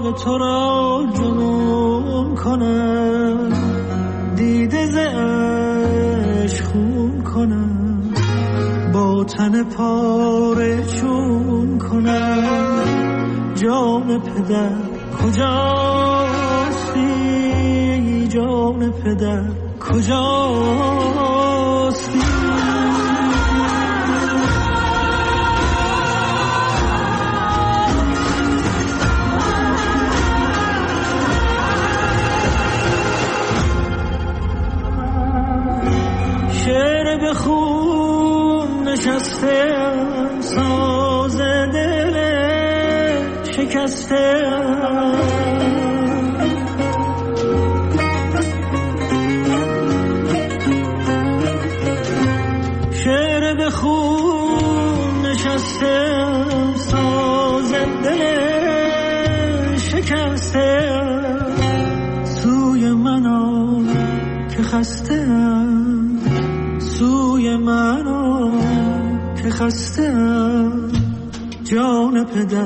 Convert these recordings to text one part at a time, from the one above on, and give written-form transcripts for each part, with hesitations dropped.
داغ تو را جنون کنم، دیده ز عشق خون کنم، با تن پاره چون کنم. جان پدر کجاستی، جان پدر کجاستی؟ شعر به خون نشسته، ساز دل شکسته. شعر به خون نشسته، ساز دل شکسته. سوی من آ که خسته، سوی من آ که خسته. جان پدر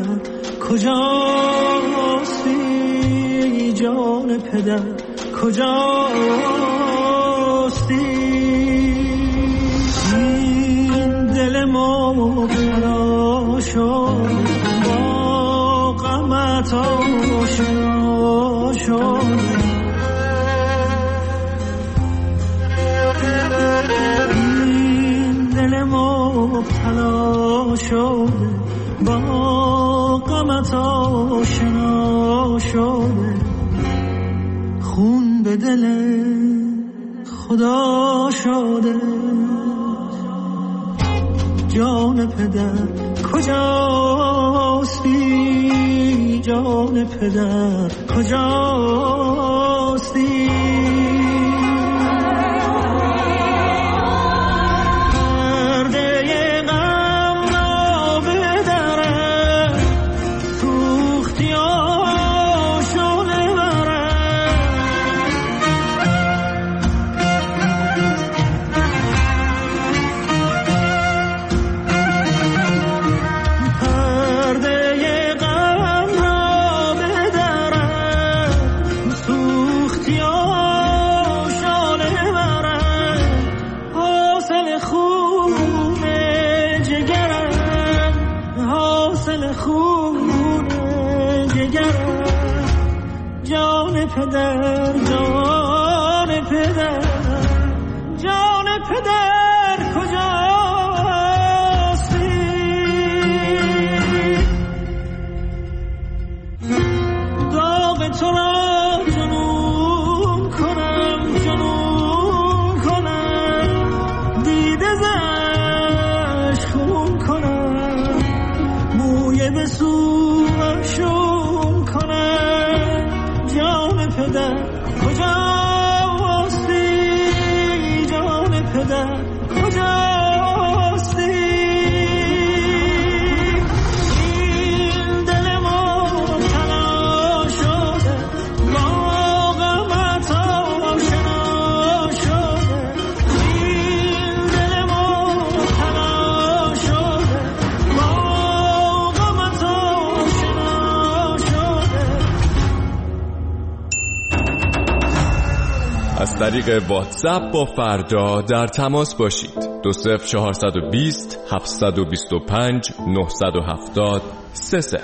کجاستی، جان پدر کجاستی؟ این دل مبتلا شد، با غمت آشنا شد. این دل مبتلا شد، با غمت آشنا شده. خون به دل خدا شده. جان پدر کجاستی، جان پدر کجاستی؟ پدر، جان پدر، جان پدر کجاستی؟ داغ تو را جنون کنم، جنون کنم، دیده زش خون کنم، موی به سوشون کنم. جان پدر کجاستی، جان پدر کجاستی؟ این دل مبتلا شده، با غمت آشنا شده. این دل مبتلا شده، با غمت آشنا شده. از طریق واتساپ با فردا در تماس باشید. 20420 725 970 30.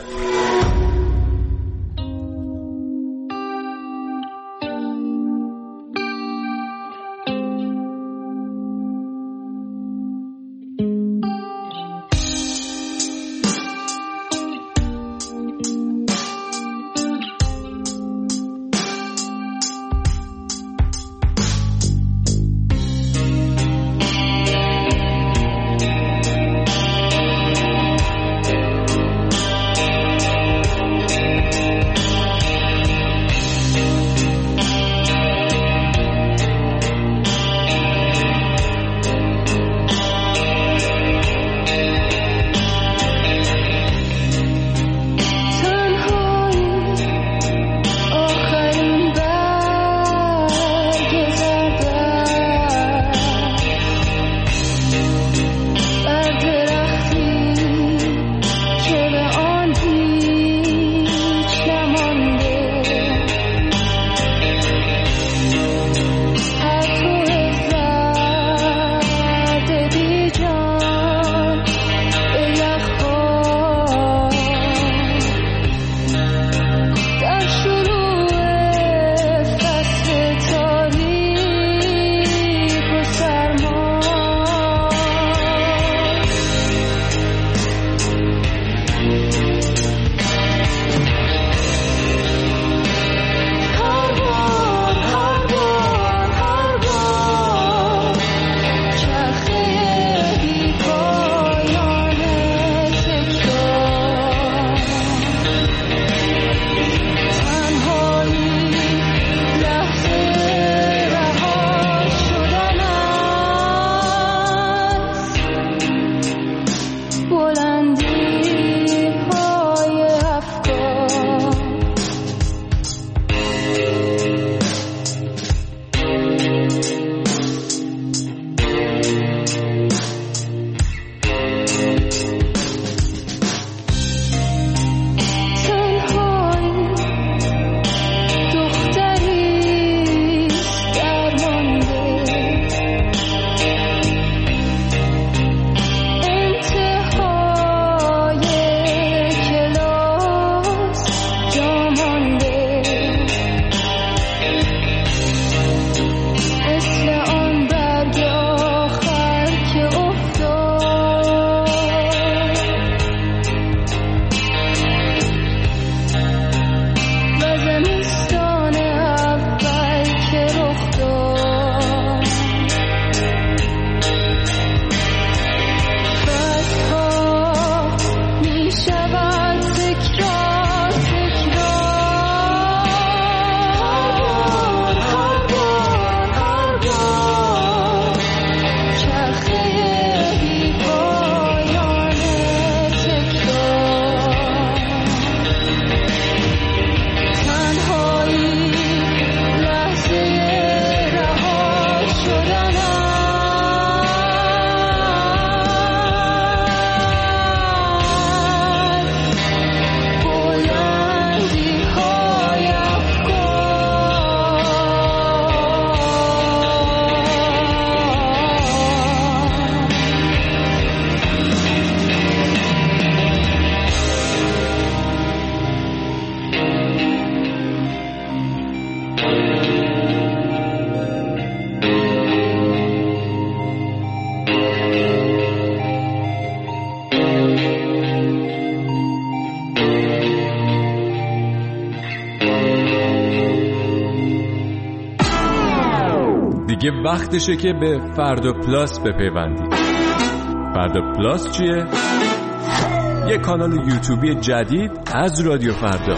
دیگه وقتشه که به فردا پلاس بپیوندید. فردا پلاس چیه؟ یه کانال یوتیوبی جدید از رادیو فردا.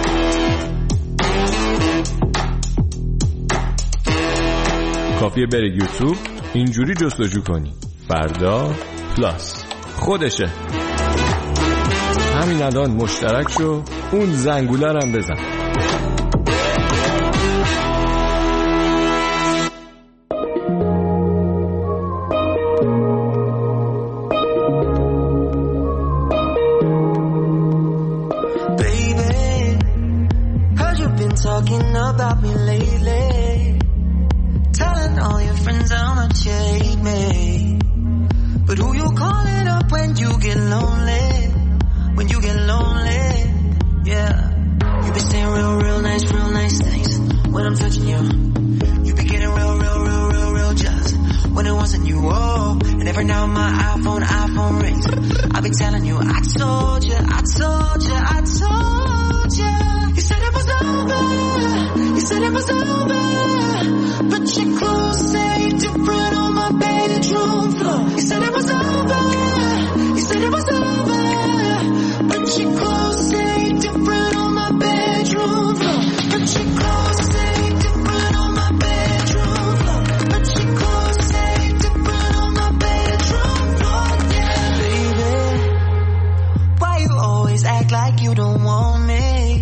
کافیه بری یوتیوب، اینجوری جستجو کنی فردا پلاس، خودشه. همین الان مشترک شو، اون زنگوله رو هم بزن. Talking about me lately, telling all your friends how much you hate me. But who you calling up when you get lonely? When you get lonely, yeah. You be saying real nice things when I'm touching you. You be getting real jealous when it wasn't you. Oh, and every now my iPhone rings. I be telling you, I told you. You said it was over. You said it was over. But your clothes say different on my bedroom floor. You said it was over. You said it was over. But your clothes say different on my bedroom floor. But your clothes say different on my bedroom floor. But your clothes say different on my bedroom floor. Yeah, baby. Why you always act like you don't want me?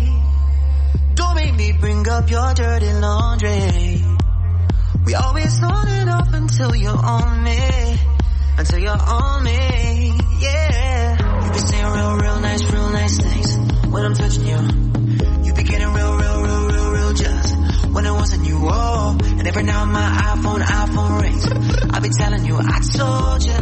Bring up your dirty laundry. We always on and off until you're on me. Until you're on me, yeah. You be saying real nice things when I'm touching you. You be getting real jealous when it wasn't you. Oh, and every now my iPhone rings. I be telling you, I told you.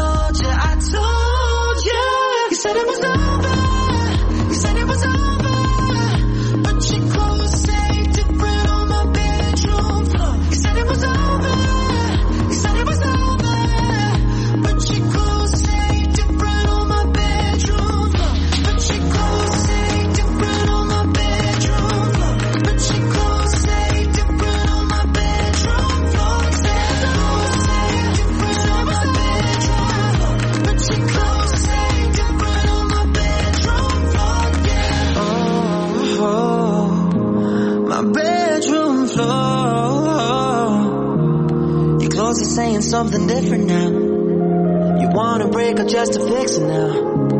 You said it was over. You said it was over. But your clothes say different on my bedroom floor. You said it was over. You said it was over. But your clothes say different on my bedroom floor. But your clothes say different on my bedroom floor. But your clothes say different on my bedroom floor. Say different on my bedroom floor. But your clothes say different on my bedroom floor. Yeah. Oh. My bedroom floor. Your clothes are saying something different now. You wanna break up just to fix it now.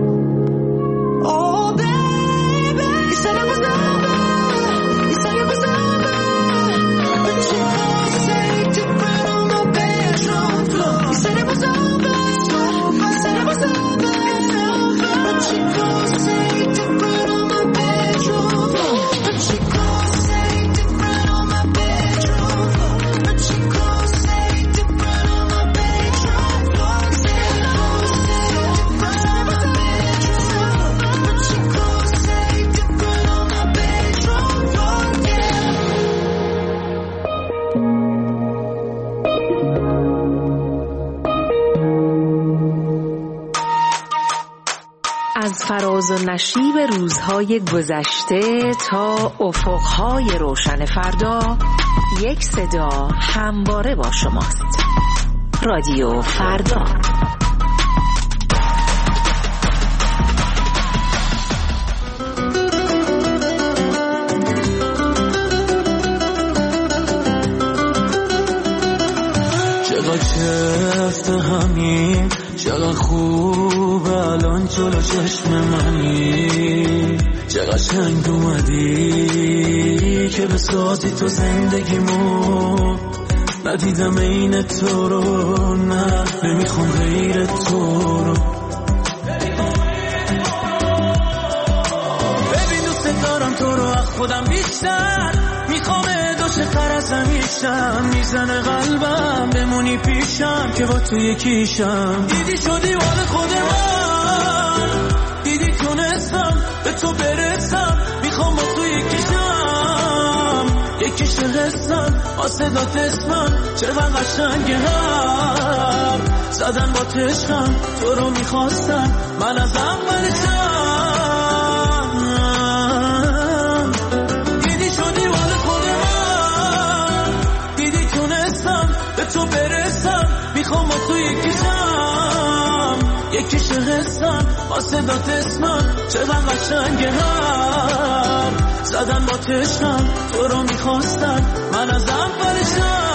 Oh baby, you said it was over. You said it was over. But your clothes say different on my bedroom floor. You said it was over. You said it was over. But your clothes say different on my bedroom floor. But your clothes say different on my bedroom floor. But your clothes say different on my bedroom floor. Say clothes say different on my bedroom floor. But your clothes say different on my bedroom floor. Yeah. از فراز و نشیب روزهای گذشته تا افقهای روشن فردا، یک صدا همواره با شماست. رادیو فردا. چقدر چفت همین، چقدر خوب الان جلو چشم منی، چقدر شنگ اومدی که بسازی تو زندگیمو. ندیدم این تو رو، نه نمیخوام غیر تو رو. ببین دوست دارم تو رو از خودم بیشتر، میخوام دوشه تر از همیشم. میزنه قلبم بمونی پیشم که با تو یکیشم. دیدی شدی وال خود من، دیدی تونستم به تو برسم. میخوام با تو یکیشم، یکیش حسم آسدات اسمم. چقدر قشنگه هم زدن با تشکم. تو رو میخواستم من از اولشم. دیدی شدی وال خود من، دیدی تونستم به تو حسن با صدات اسمم چقدر قشنگه هم زدن با تشنم تو رو میخواستن من از اولشم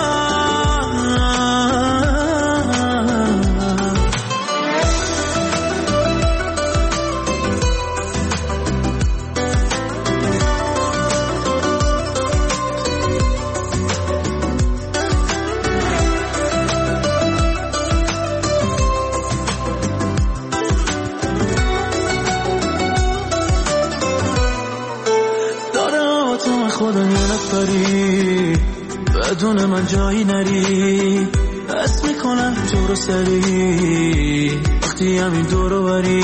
خدا یه نفری بدون من جایی نری بس میکنم تو رو سری وقتی همین دورو بری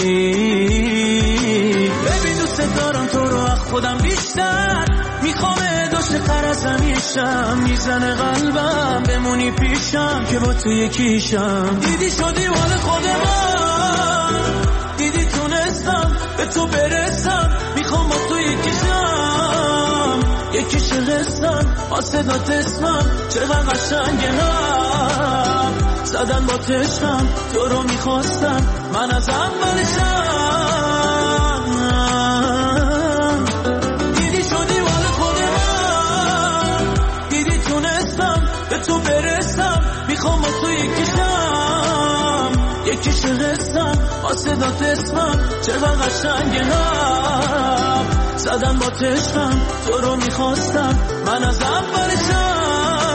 ببین دوست دارم تو رو از خودم بیشتر میخوام داشته قرص همیشم میزنه قلبم بمونی پیشم که با تو یکیشم دیدی شدی مال خود من دیدی تونستم به تو برسم میخوام با تو یکیشم یکیش قصم با صدات اسمم چقدر قشنگه هم زدن با تشم تو رو میخواستم من از اولشم دیدی شدی مال خود من دیدی تونستم به تو برسم میخوام با تو یکیشم یکیش قصم با صدات اسمم چقدر قشنگه هم زدن با تشم تو رو میخواستم من از اولشم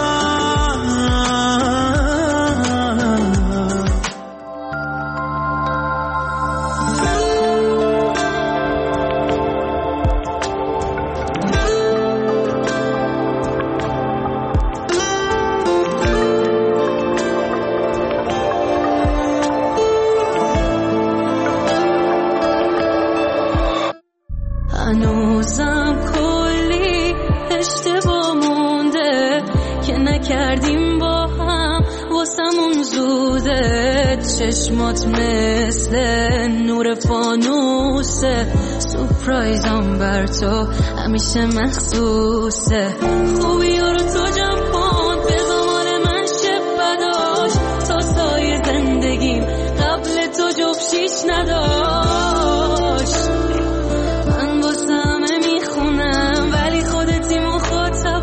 هنوزم کلی اشتباه مونده که نکردیم با هم واسمون زوده چشمات مثل نور فانوسه سورپرایزم بر تو همیشه مخصوصه خوبی رو تو جمع کن به زمان من شب بداش تا سای زندگیم قبل تو جفشیش نداشت من واسه همه میخونم ولی خودتی مخاطباش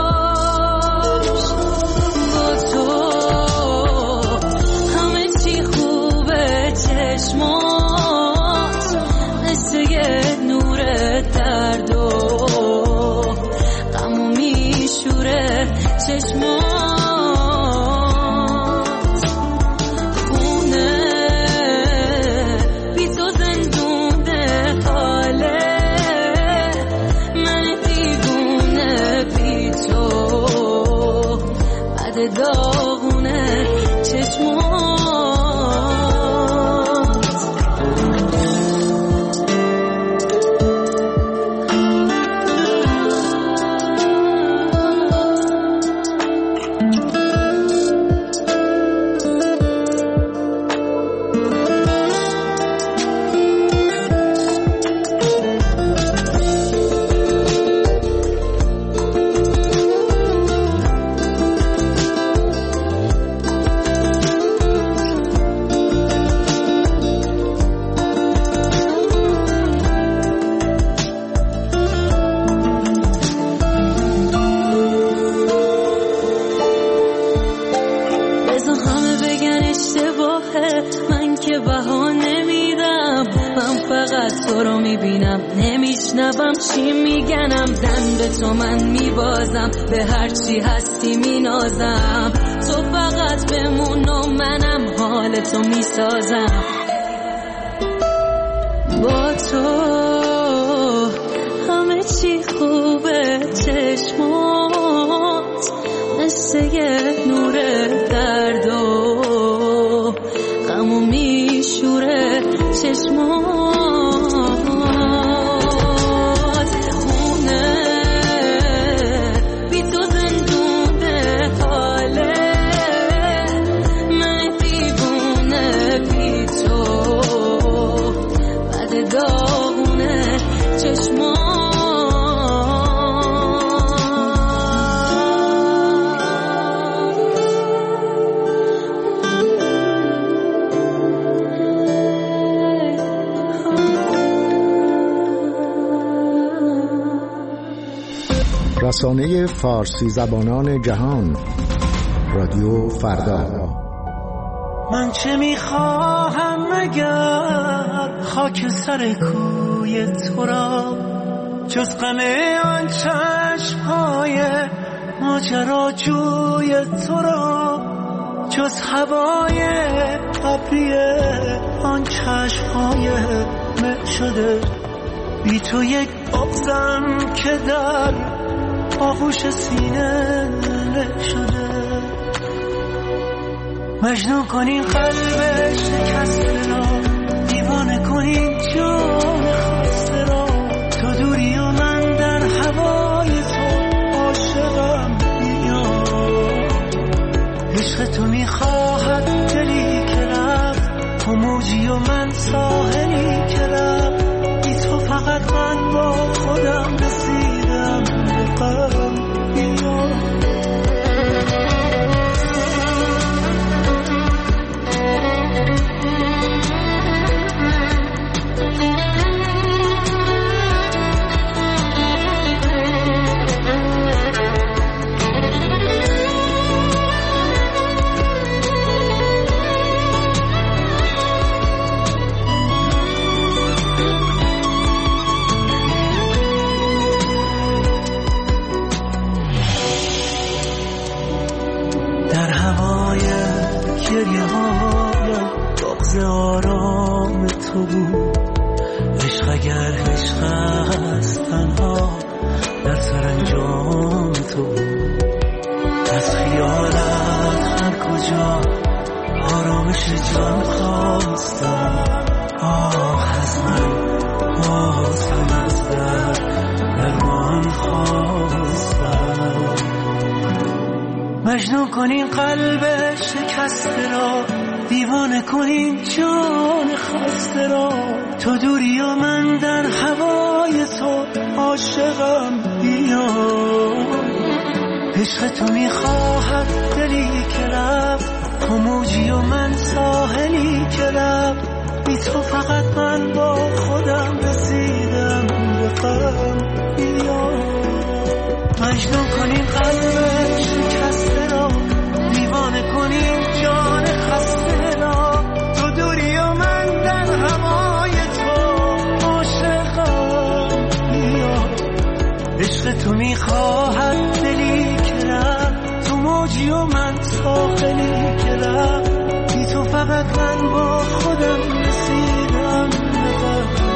با تو همه چی خوبه چشمات مثل یه نور درد و غمو میشوره چشمات داغونه چشمات من که بها نمیدم من فقط تو رو میبینم نمیشنوم چی میگنم زن به تو من میبازم به هر چی هستی مینازم تو فقط بمون و منم حال تو میسازم با تو همه چی خوبه چشمات مثل یه نور درد و غمو میشوره چشمات خونه بی تو زندونه حاله من دیوونه بی تو بعد داغونه رسانه فارسی زبانان جهان، رادیو فردا. من چه میخواهم مگر خاک سر کوی تو را، جز غم آن چشم‌های ماجراجوی تو را، جز هوای ابری آن چشم‌های مه شده. بی تو یک بغضم که در آغوش سینه له شده. مجنون کنین قلب شکسته را، دیوانه کنین جان خسته را. تو دوری و من در هوای تو عاشقم میاد. عشق تو میخواهد دلی که رفت، و موجی و من ساحلی که رفت. بی تو فقط من با خودم رسیدم به غم میاد. آرام تو بود عشق، اگر عشق است تنها در سرانجام تو بود. از خیالت هر کجا آرامش جان خواستم. از من از درمان خواستم. مجنون کنین قلب شکسته را، دیوانه کنین جان خسته را. تو دوری و من در هوای تو عاشقم بیاد. عشق تو میخواهد دلی که رفت، و موجی و من ساحلی که رفت. بی تو فقط من با خودم رسیدم به غم بیاد. مجنون کنین قلب شکسته را، دیوانه کنین جان خسته را. تو دوری و من در هوای تو عاشقم میاد. عشق تو میخواهد دلی که رفت، تو موجی و من ساحلی که رفت. بی تو فقط من با خودم رسیدم به غم.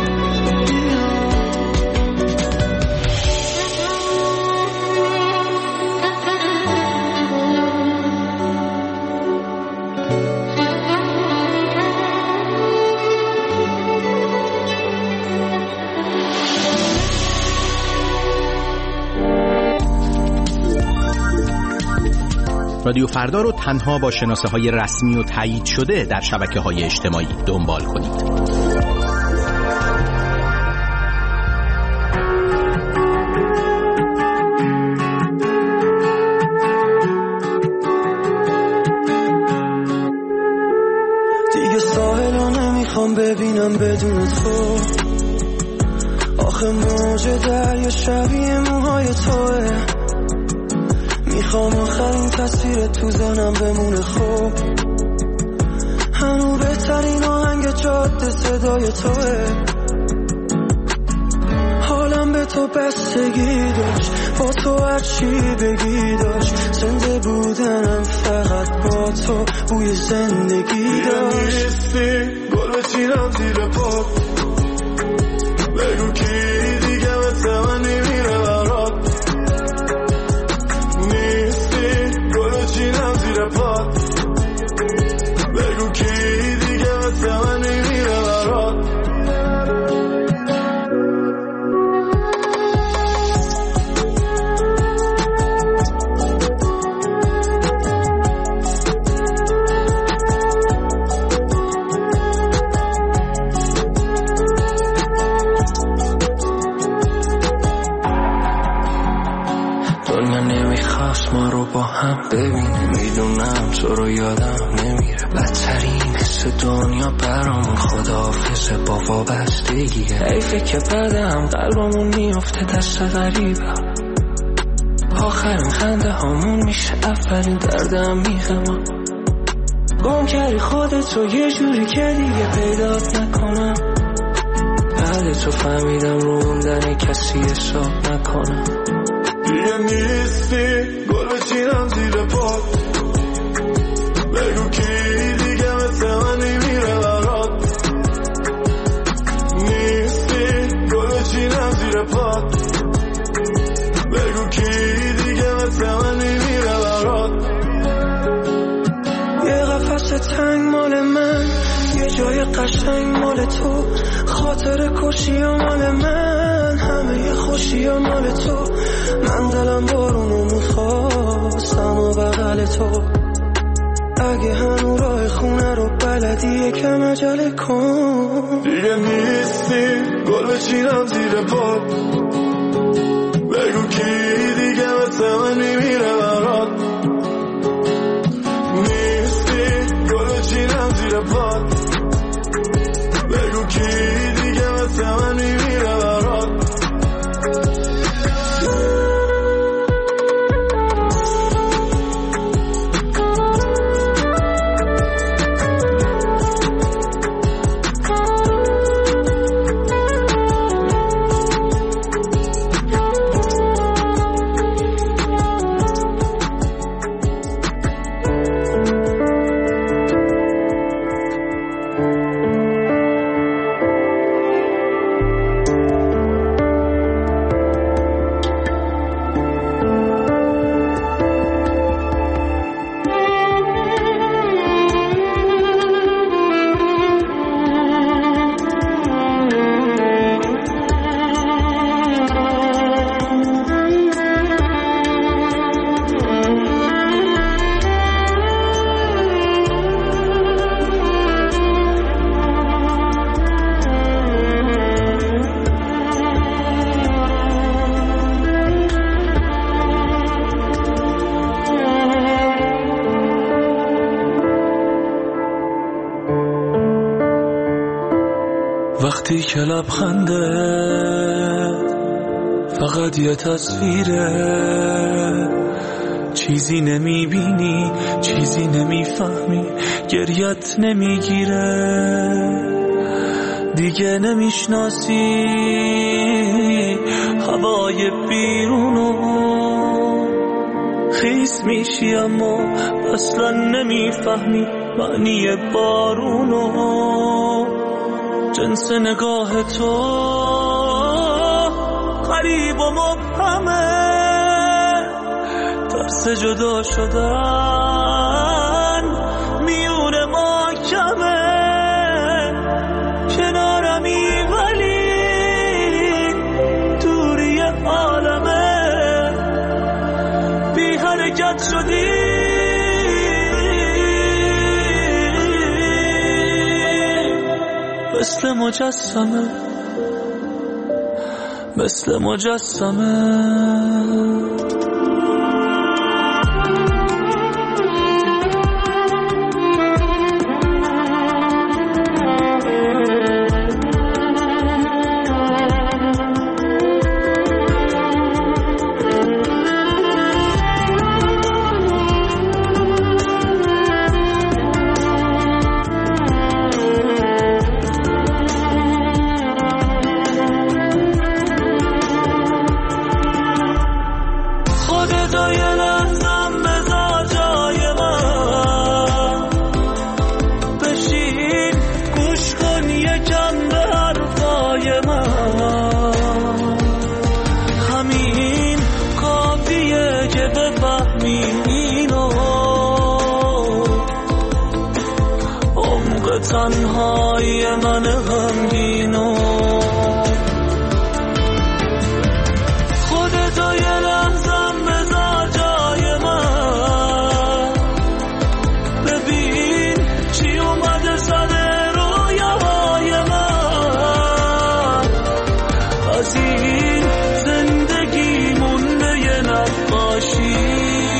رادیو فردا رو تنها با شناسه‌های رسمی و تایید شده در شبکه‌های اجتماعی دنبال کنید. دیگه ساحلو نمیخوام ببینم بدون تو. آخه موج دریا شبیه موهای توه. میخوام آخرین تصویر تو ذهنم بمونه. خوب هنو بهترین آهنگ جاده صدای توه. حالم به تو بستگی داشت، با تو هرچی بگی داشت. زنده بودنم فقط با تو بوی زندگی داشت. نیستی گل بچینم زیر پا، بگو کی دیگه مثل من نمیره برات. چینم زیر پات، بگو کی دیگه مثل من نمیره برات. دنیا نمیخواست ما رو با هم ببینه. میدونم تو رو یادم نمیره. بدترین حس دنیا برامون خداحافظه با وابستگیه. حیفه که بعدم قلبمون میفته دست غریبه. آخرین خنده هامون میشه اولین دردم میخمم. گم کردی خودت رو یه جوری که دیگه پیدات نکنم. بعد تو فهمیدم رو موندن کسی حساب نکنم. دیگه نیستی گل بچینم زیر پات. بگو کی دیگه مثل منی میره برات. نیستی گل بچینم زیر پات. بگو کی دیگه مثل منی میره برات. یه قفس تنگ مال من، یه جای قشنگ مال تو. خاطر کشی و مال من، همه یه خوشی و مال تو. من دلم بارونو میخواستم و بغل تو. اگه هنو راه خونه رو بلدی یکم عجله کن. دیگه نیستی گل بچینم زیر پات. بگو کی دیگه مثل منی میره برات. نیستی گل بچینم زیر پات. بگو کی دیگه مثل منی میره برات. وقتی که لبخنده فقط یه تصویره، چیزی نمیبینی، چیزی نمیفهمی، گریت نمیگیره. دیگه نمیشناسی هوای بیرونو، خیس میشی اما اصلا نمیفهمی معنی بارونو. جنس نگاه تو غریب و مبهمه، ترس جدا شدن میون ما کمه. کنارمی ولی دوری عالمه، بی حرکت شدی مثل مجسمه، مثل مجسمه. تنهای من غمگینو خودتو یه لحظم بذار جای من، ببین چی اومده سر رویاهای من. از این زندگی مونده یه نقاشی،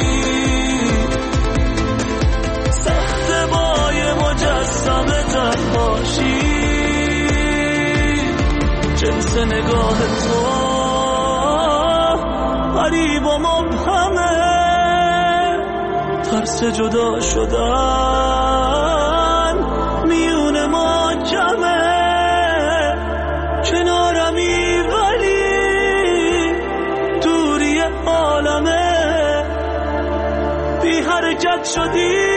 سخت بای مجسمه تنهاشی. جنس نگاه تو غریب و مبهمه، ترس جدا شدن میون ما جمعه، کنارمی ولی دوری عالمه، بی حرکت شدی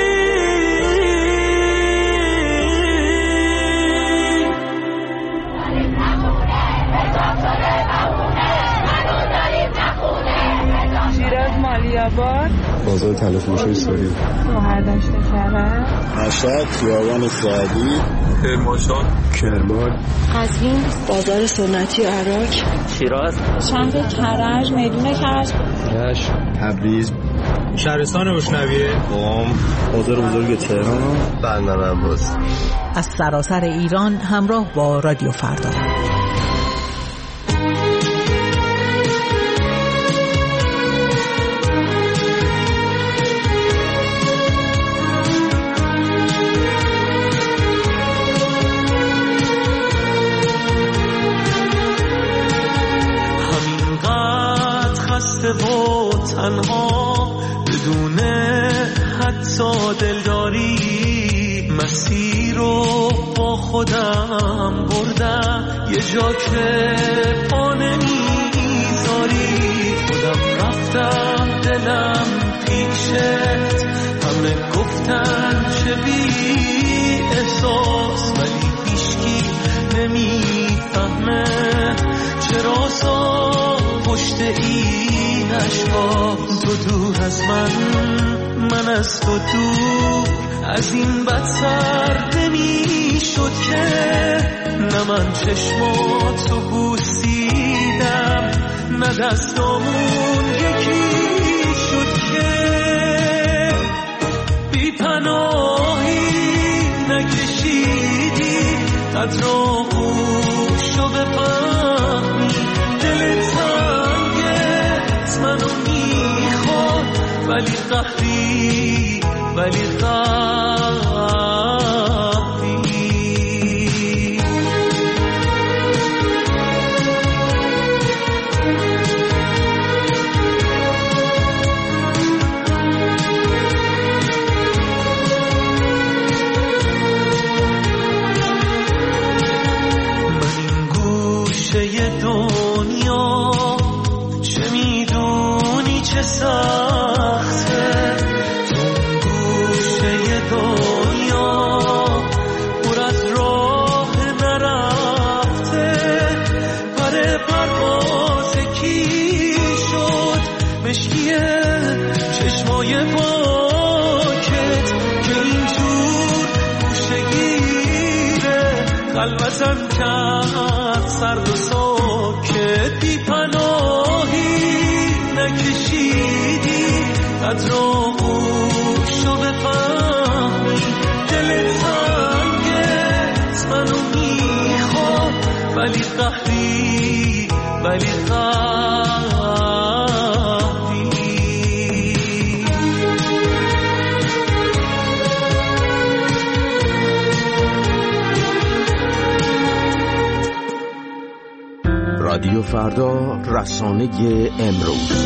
بازار تلفروشی سوری، شوهردشت کرد، مشهد، خیابان سعدی، کرمانشاه، کرمان، قزوین، بازار سنتی عراق، شیراز، شهر کرج، میدون کرج، رشت، تبریز، شهرستان روشنویه، قم، بازار بزرگ تهران، بندر عباس. از سراسر ایران همراه با رادیو فردا. و تنها بدون حتی دلداری، مسیر رو با خودم بردم یه جا که پا نمیذاری، خودم رفتم دلم پیشت، همه گفتن چه بی احساس، ولی هیچکی نمیفهمه چرا پشت این عشقا تو دور از من از تو دور، از این بدتر نمی شد که نه من چشماتو بوسیدم نه دستامون یکی شد که بی پناهی نکشیدی قدر آغوشو بفهمی، دلت منو میخواد ولی قهری ولی من این گوشه دنیا چه میدونی چه سخته، تو گوشه دنیا پر از راه نرفته، پر پرواز کی شد مشکیه چشمای پاکت که اینجور گوشه گیره قلبتم کرد سرد و ساکت، بی پناهی نکشیدی قدر آغوشو بفهمی، دلت تنگت منو میخواد ولی قهری ولی رادیو فردا، رسانه امروز.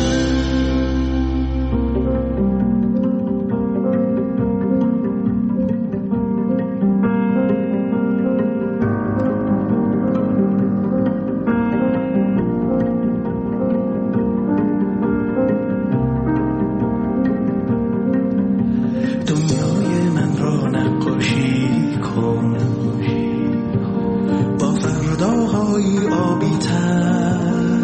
دنیای من را نقاشی کن با فرداهای آبی تر،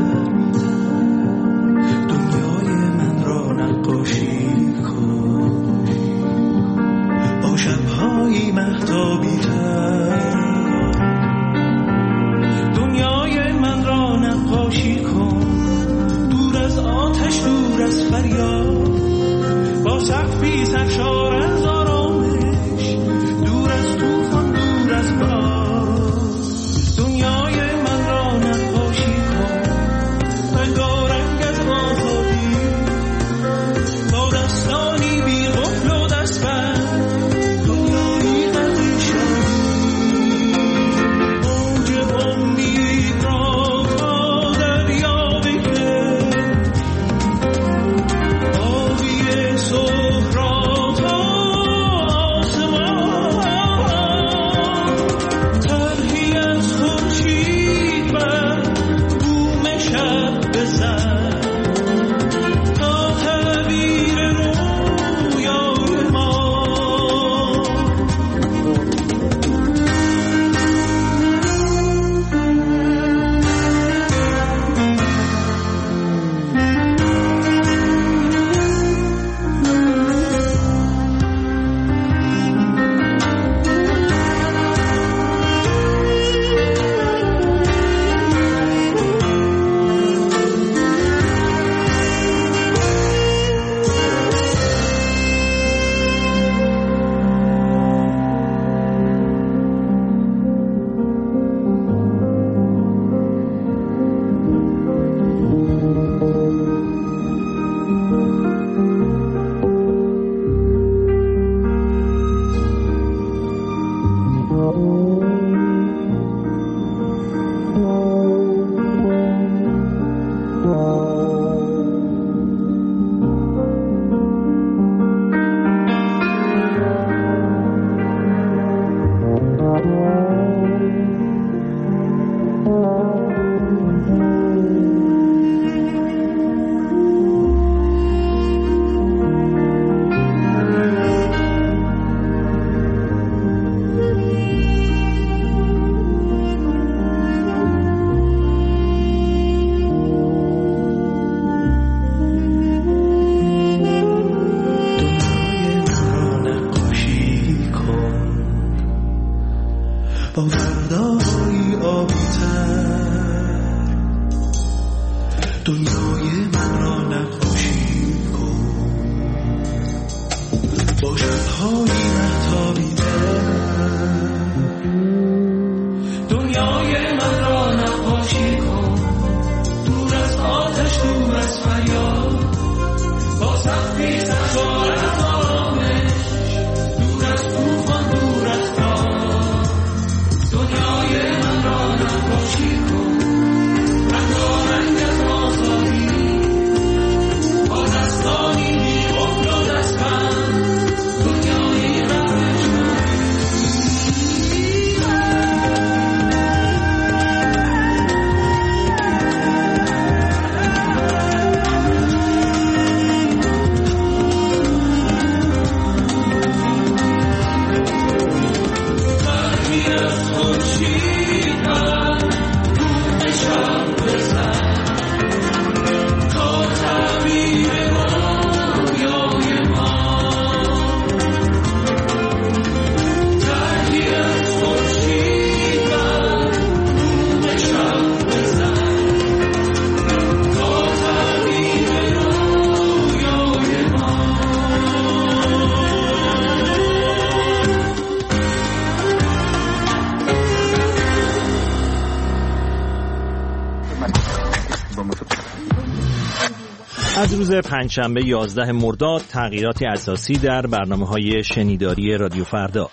دنیای من را نقاشی کن با شبهای مهتابی تر، دنیای من را نقاشی کن دور از آتش دور از فریاد، با سقفی سرشار از آرامش، دور از طوفان دور از باد، دنیای من را نقاشی کن رنگارنگ از آزادی، با دستانی بی قفل و دستبند، دنیایی غرق شادی، موج امید را تا دریا بکش، دنیای من را نقاشی کن با شب‌های مهتابیده. دنیای من را نقاشی کن دور از آتش، دور از فریاد، با سقفی سرشار از آرامش، دور از طوفان، دور از باد. دنیای من را نقاشی کن رنگارنگ از آزادی، با دستانی بی قفل و دستبند، دنیای رفتشمند. از روز پنجشنبه 11 مرداد تغییراتی اساسی در برنامه‌های شنیداری رادیو فردا.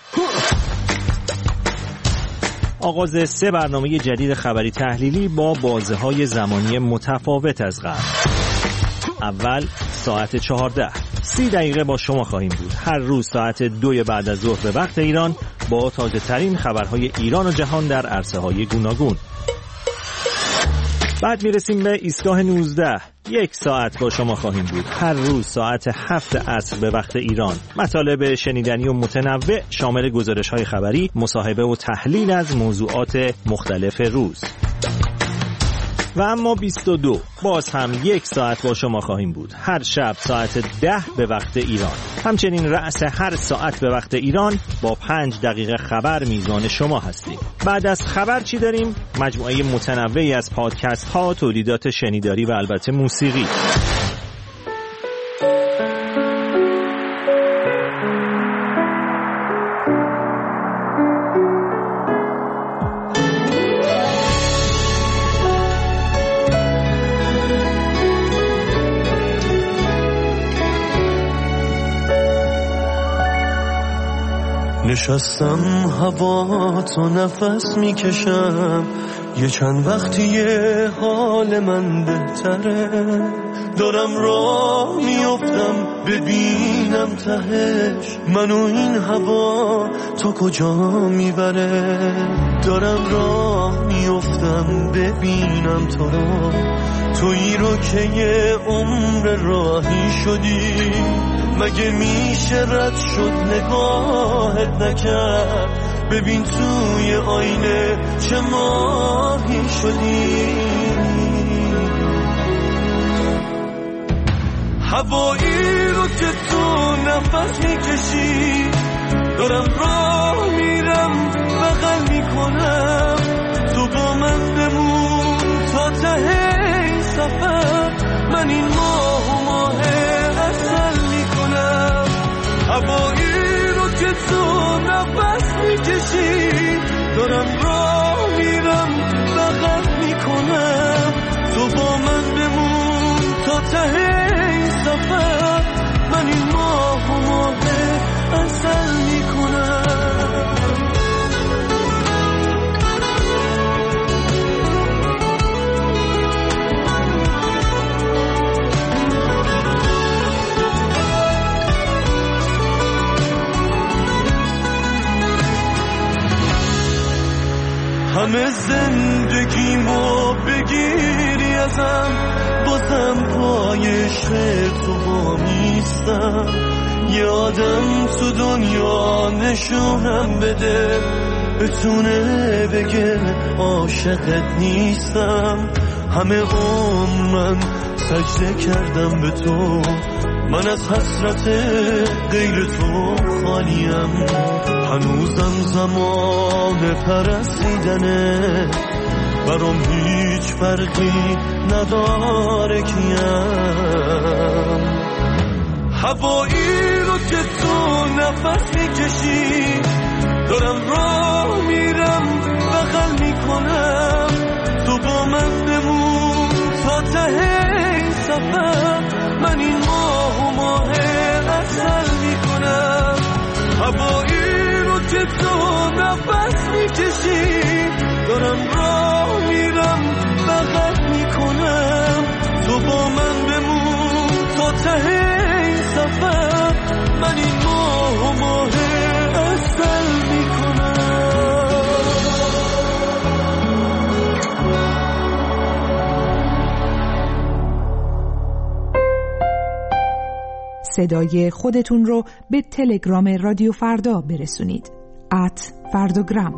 آغاز 3 برنامه جدید خبری تحلیلی با بازه‌های زمانی متفاوت از قبل. اول ساعت 14 30 دقیقه با شما خواهیم بود. هر روز ساعت 2 بعد از ظهر به وقت ایران با تازه ترین خبرهای ایران و جهان در عرصه‌های گوناگون. بعد میرسیم به ایستگاه 19. 1 ساعت با شما خواهیم بود. هر روز ساعت 7 عصر به وقت ایران. مطالب شنیدنی و متنوع شامل گزارش‌های خبری، مصاحبه و تحلیل از موضوعات مختلف روز. و اما 22 باز هم 1 ساعت با شما خواهیم بود. هر شب ساعت 10 به وقت ایران. همچنین رأس هر ساعت به وقت ایران با 5 دقیقه خبر میزان شما هستیم. بعد از خبر چی داریم؟ مجموعه متنوعی از پادکست ها، تولیدات شنیداری و البته موسیقی. نشستم هوا تو نفس میکشم، یه چند وقتیه حال من بهتره، دارم راه میافتم ببینم تهش منو این هوا تو کجا میبره. دارم راه میافتم ببینم تو رو، تویی رو که یه عمر راهی شدی، مگه میشه رد شد نگاهت نکرد، ببین توی آینه چه ماهی شدی. هوایی رو که تو نفس میکشی، دارم راه میرم بغل میکنم، تو با من بمون تا ته این سفر، من این ماه و ماه اصل میکنم. هوایی رو که تو نفس میکشی، دارم راه میرم بغل میکنم، تو با من بمون تا ته این سفر، من این ماه و ماه اصل میکنم. همه زندگیمو بگیری ازم، بازم پای عشق تو وامیستم، یه آدم تو دنیا نشونم بده، بتونه بگه عاشقت نیستم. همه عمر من سجده کردم به تو، من از حسرت غیر تو خالیم، هنوزم زمان پرستیدنه، برام هیچ فرقی نداره کیم. هوایی رو که تو نفس میکشی دارم راه میرم بغل میکنم، تو با من بمون تا ته این سفر، من این ماه عسل میکنم. هوایی رو که تو نفس میکشی دارم راه میرم بغل میکنم، تو با من بمون تا ته این سفر، من این ماه عسل میکنم. صدای خودتون رو به تلگرام رادیو فردا برسونید. @فرداگرام.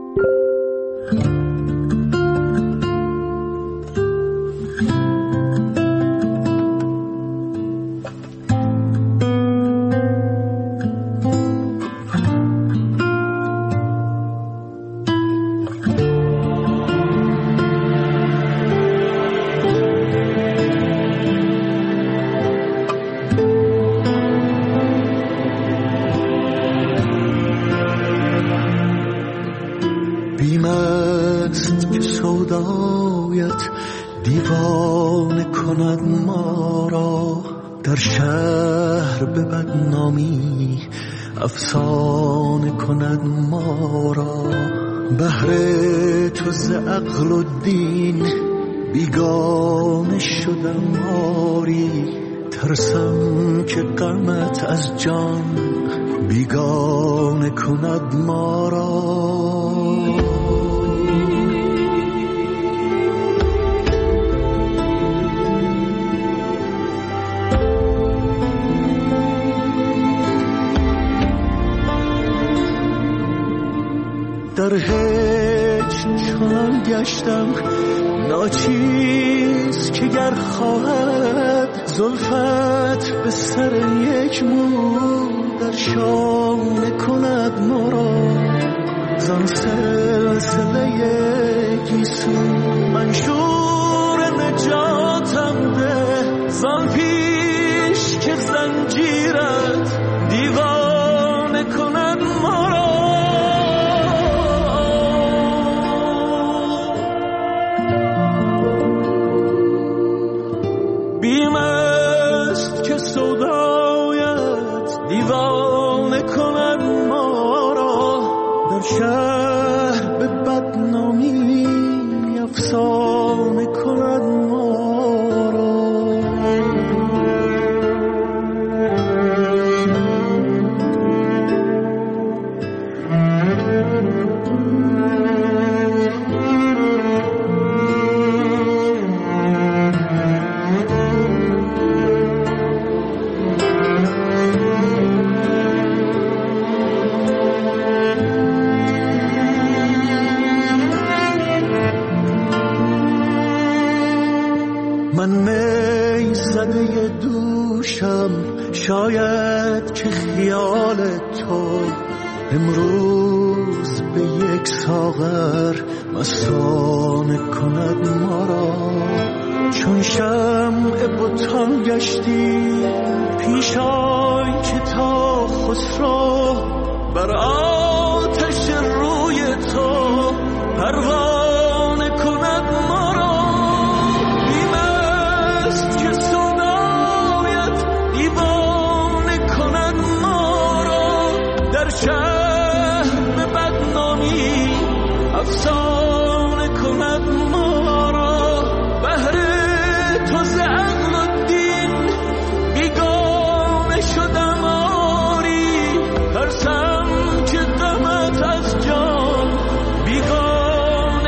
سودایت دیوانه کند ما را، در شهر به بدنامی افسانه کند ما را. بهر تو ز عقل و دین بیگانه شدم آری، ترسم که غمت از جان بیگانه کند ما را. در هیچ چنان گشتم ناچیز که گر خواهد زلفت به سر یک مو در شانه کند ما را. زان سلسله گیسو منشور نجاتم ده، زان پیش که زنجیرت دیوانه کند ما را. بیم است که سودایت دیوانه کند ما را، در شهر به بدنامی افسانه کند ما را. من می زده دوشم، شاید که خیال تو امروز به یک ساغر مستانه کند ما را. چون شمع بتان گشتی پیش آی که تا خسرو بر آتش روی تو پروانه کند ما را. شهر به بدنامی افسانه کند ما را. بهر تو ز عقل و دین بیگانه شدم آری، ترسم که غمت از جان بیگانه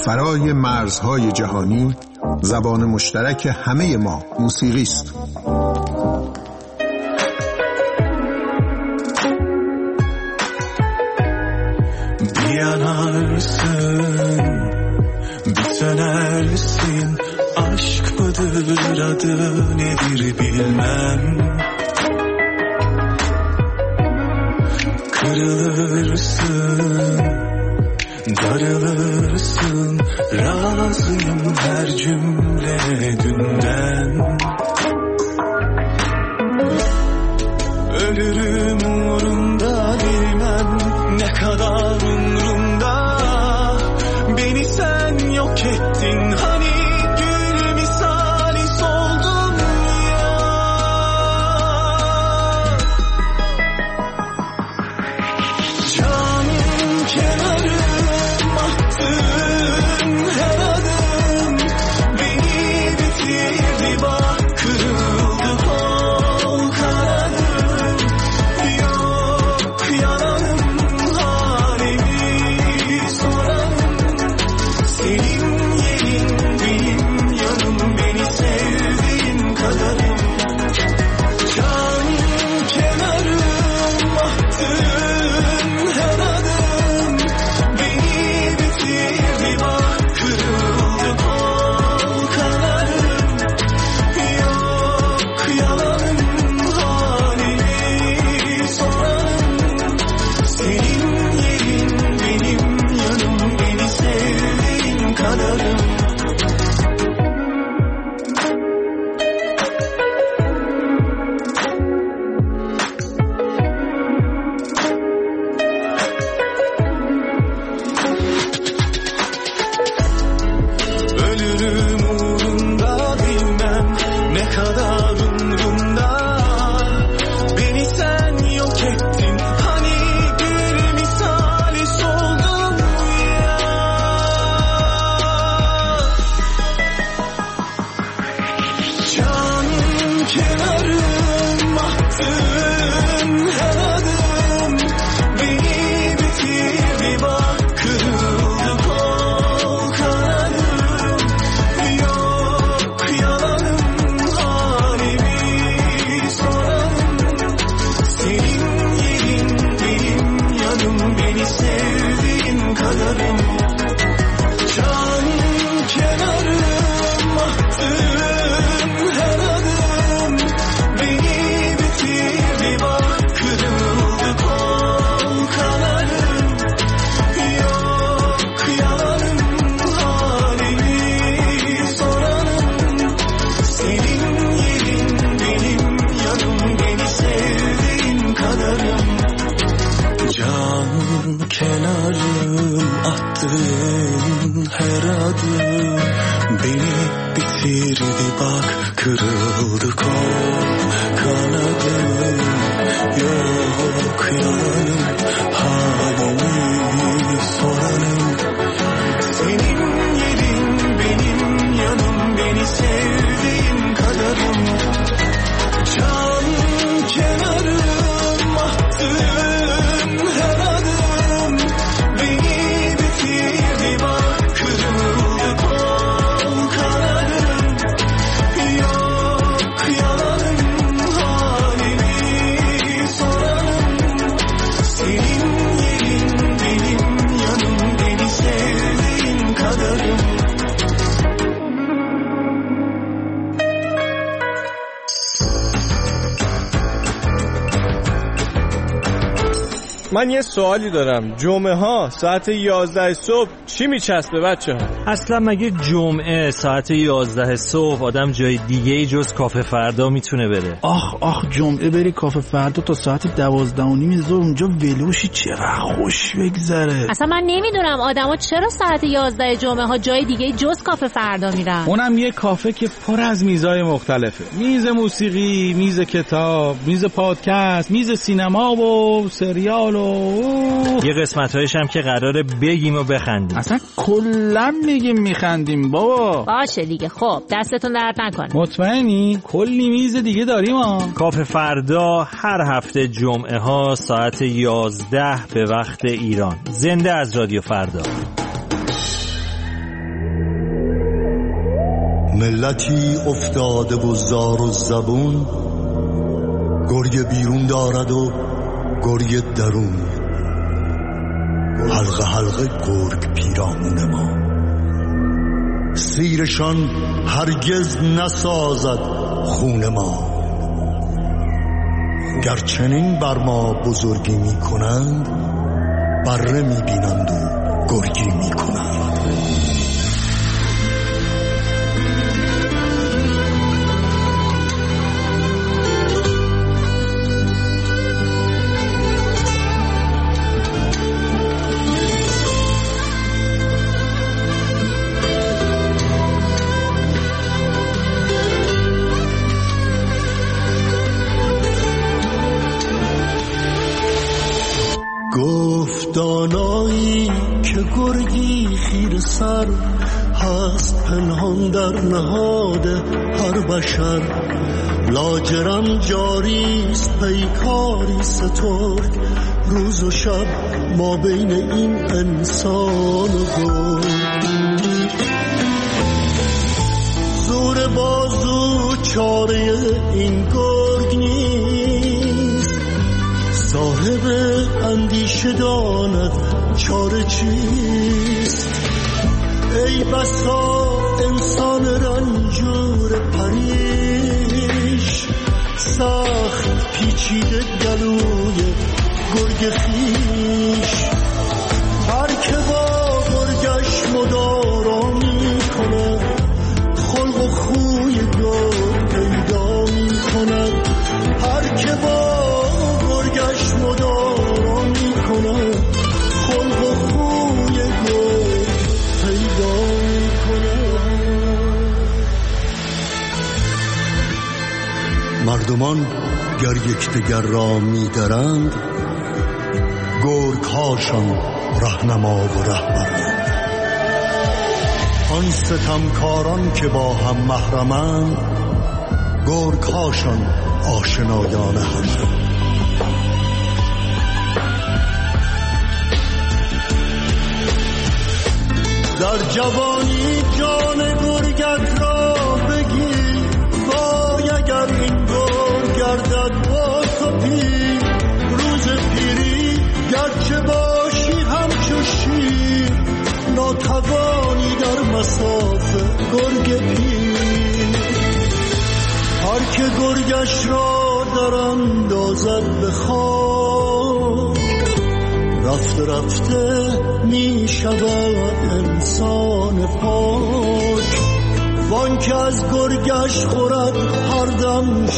فرای مرزهای جهانی زبان مشترک همه ما موسیقی است. Yanarısın, bitenersin. Aşk mıdır adı nedir bilmem. Kırılırsın, darılırsın. Razıyım her cümlene dünden. Ölürüm uğrunda bilmem ne kadar umrumda. Beni sen yok ettin hani gül misali soldum ya. Canım kenarım attın her adım. Beni bitirdi bak kırıldı kol kanadım. Yok yalanım halimi sorarım. Senin yerin benim yanım, beni sevdiğin kadarım. Canım kenarım attın her adım. Beni bitirdi bak kırıldı kol kanarım. Yok yalanım halimi sorarım. Senin yerin benim yanım, beni sevdiğin kadarım. Ölürüm uğrunda bilmem ne kadar umrumda. Beni sen yok ettin hani gül misali soldum ya. Canım kenarım attın her adım. Beni bitirdi bak kırıldı kol kanadım. Yok yalanım halimi sorarım. Senin yerin benim yanım, beni sevdiğin kadarım. Canım kenarım attın her adım. Beni bitirdi bak kırıldı kol kanarım. Yok yalanım halimi sorarım. Senin yerin benim yanım, beni sevdiğin kadarım. Canım kenarım attın her adım. Beni bitirdi bak kırıldı kol kanadım. Yok yalanım halimi sorarım. Senin yerin benim yanım, beni sevdiğin kadarım. Canım kenarım attın her adım. Beni bitirdi bak kırıldı kol kanadım. Yok yalanım halimi sorarım. Senin yerin benim yanım, beni sevdiğin kadarım. من یه سوالی دارم. جمعه ها ساعت 11 صبح چی میچسبه بچه ها؟ اصلا مگه جمعه ساعت 11 صبح آدم جای دیگه ای جز کافه فردا میتونه بره؟ آخ جمعه بری کافه فردا تا ساعت 12:30 ظهر اونجا ولوشی، چقدر خوش بگذره. اصلا من نمیدونم آدما چرا ساعت 11 جمعه ها جای دیگه جز کافه فردا میرن. اونم یه کافه که پر از میزای مختلفه. میز موسیقی، میز کتاب، میز پادکست، میز سینما و سریال و یه قسمت‌هایش هم که قراره بگیم و بخندیم. اصلا کلا میگیم میخندیم بابا. باشه دیگه، خب دستتون درد نکنه. مطمئنی؟ کلی میز دیگه داریم ها. کافه فردا هر هفته جمعه ها ساعت 11 به وقت ایران. زنده از رادیو فردا. ملتی افتاده و زار و زبون، گرگ بیرون دارد و گرگ درون، حلقه حلقه گرگ پیرامون ما. سیرشان هرگز نسازد خون ما، گرچنین بر ما بزرگی می کنند، بره می بینند و گرگی می کنند. دانایی که گرگی خیر سر هست، پنهان در نهاد هر بشر. لاجرم جاریست پیکاری سترگ، روز و شب ما بین این انسان و گرگ. زور بازو چاره این گرگ نیست، صاحب اندیشه داند چاره چیست. ای بسا انسان رنجور پریش، سخت پیچیده گلوی گرگ خیش. هر که با گرگش مدارا می کند، خلق و خوی گرگ پیدا می کند. هر که با گرگش مدارا می کند، خلق و خوی گرگ پیدا می کند. مردمان گر یکدیگر را می درند، گرگ هاشان رهنما و رهبرند. آن ستمکاران که با هم محرمند، گرگ هاشان آشنایان همند. در جوانی جان گرگت را بگیر، وای اگر این گرگ گردد با تو پیر. روز پیری گرچه باشی همچو شیر، ناتوانی در مسافه گرگ پیر. هر که گرگش را در اندازد به خاک، رفته رفته می شود انسان پاک. وان که از گرگش خورد هر دم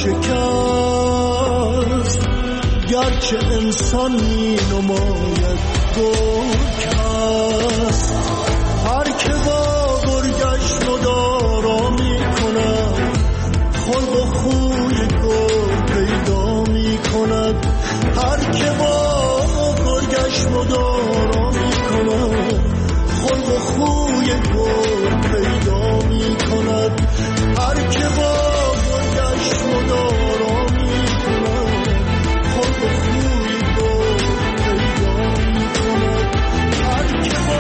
شکست، گرچه انسان می نماید گرگ هست. هر که با گرگش مدارا می کند، خلق و خوی گرگ پیدا می کند. هر که با گرگش مدارا می کند، خلق و خوی گرگ پیدا می کند. هر که با گرگش مدارا می کند، خلق و خوی گرگ پیدا می کند. هر که با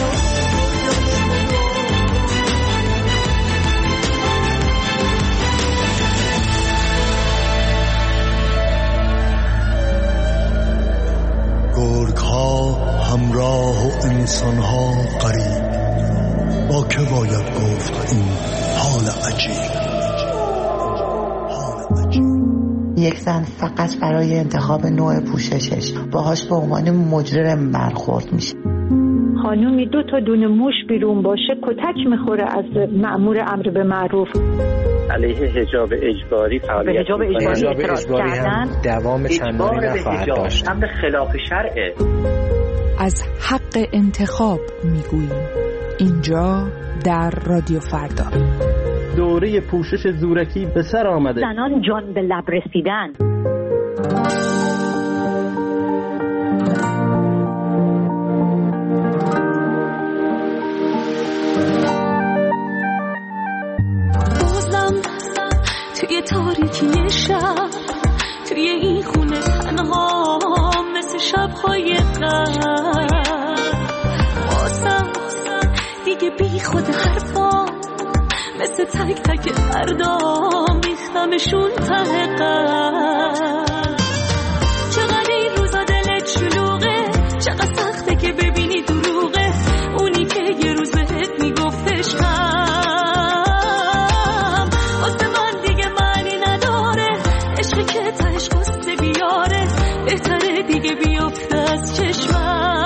گرگ ها همراه و انسان ها قریب، با که باید گفت این حال عجیب. یک زن فقط برای انتخاب نوع پوششش باهاش به عنوان مجرم برخورد میشه. خانومی 2 تا دونه موش بیرون باشه کتک میخوره از مأمور امر به معروف. علیه حجاب اجباری فعالیت حجاب اجباری هم دوام چندانی نخواهد داشت. هم خلاف شرعه. از حق انتخاب میگوییم اینجا در رادیو فردا. دوره پوشش زورکی به سر آمده. زنان جان به لب رسیدن. بازم توی تاریکی شب، توی این خونه تنها مثل شب‌های قبل، بازم دیگه بی خود حرفا مثل تک تک فردام ریختمشون ته قلب. چقدر این روزا دلت شلوغه، چقدر سخته که ببینی دروغه اونی که یه روز بهت میگفت عشقم. واسه من دیگه معنی نداره، عشقی که تهش قصه بیاره، بهتره دیگه بیفته از چشمم.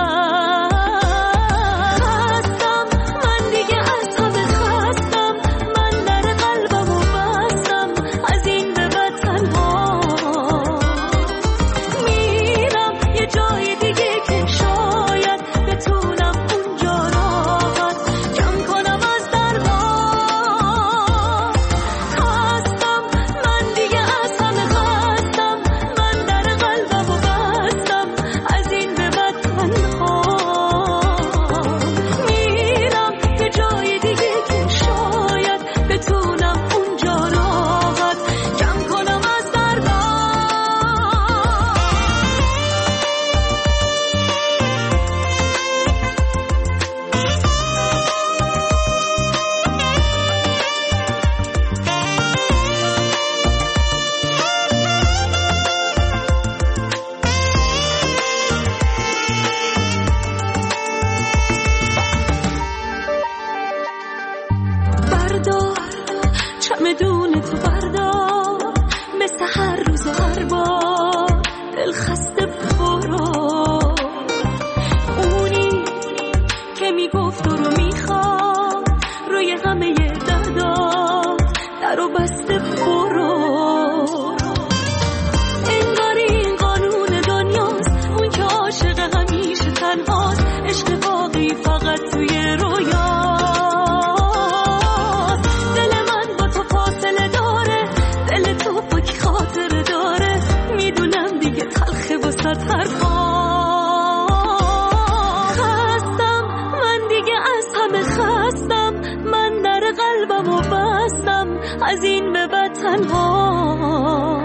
از این به بعد تنها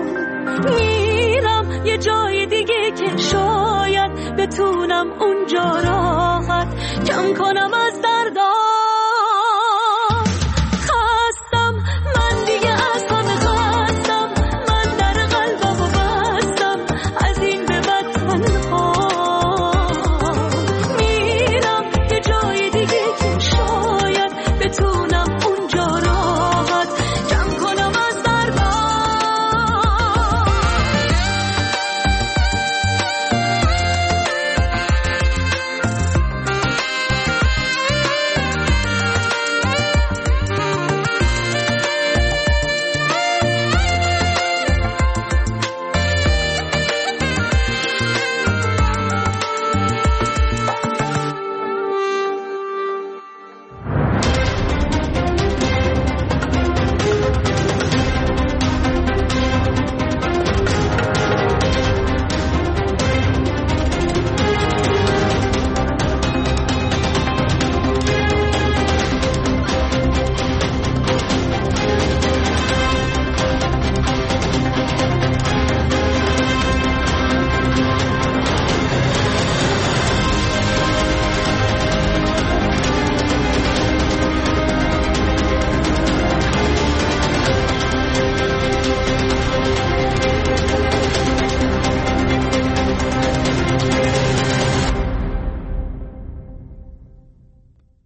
میرم یه جای دیگه که شاید بتونم اونجا راحت کم کنم از